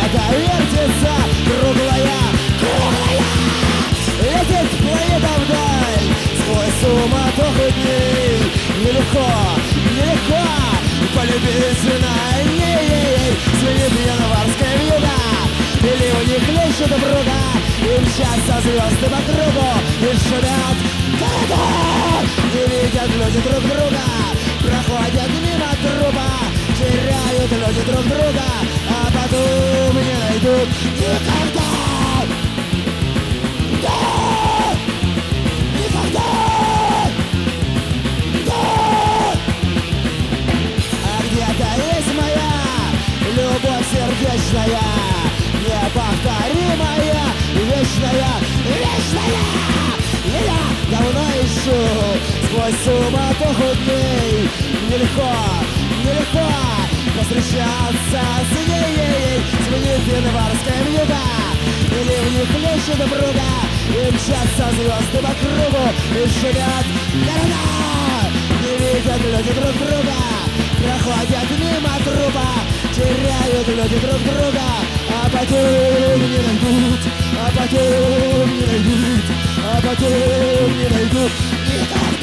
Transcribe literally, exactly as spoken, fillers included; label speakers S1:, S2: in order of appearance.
S1: Планета вертится, круглая, круглая, летит планета вдаль, сквозь суматоху дней. Нелегко, нелегко полюбить знай. Звенит январская вьюга, или у них лещут друга, и мчатся звезды по кругу, и шумят города. Не видят люди друг друга, проходят мимо трупа, теряют люди друг друга, а потом не найдут никогда. Да! Никогда! Да! А где-то есть моя любовь сердечная, неповторимая, вечная, вечная. Я давно ищу сквозь суматоху дней. Нелегко, нелегко повстречаться с ней. Звенит январская вьюга, или в них лещут друга, и мчатся звезды по кругу, и шумят города. Не видят люди друг друга, проходят мимо трупа, теряют люди друг друга, а потом не найдут, а потом не найдут, а потом не найдут никогда.